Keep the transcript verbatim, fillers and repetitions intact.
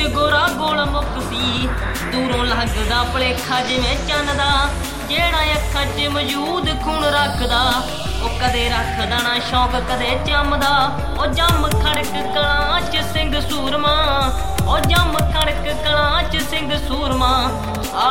ਚ ਗੋਰਾ ਗੋਲ ਮੁੱਕ ਸੀ। ਦੂਰੋਂ ਲੱਗਦਾ ਭਲੇਖਾ ਜਿਵੇਂ ਚੰਨ ਦਾ, ਜਿਹੜਾ ਅੱਖਾਂ ਚ ਮੌਜੂਦ ਖੂਨ ਰੱਖਦਾ। ਉਹ ਕਦੇ ਰੱਖਦਾ ਨਾ ਸ਼ੌਂਕ ਕਦੇ ਜੰਮਦਾ। ਉਹ ਜੰਮ ਖੜਕ ਕਲਾਂ ਚ ਸਿੰਘ ਸੂਰਮਾ, ਉਹ ਜੰਮ ਖੜਕ ਕਲਾਂ ਚ ਸਿੰਘ ਸੂਰਮਾ।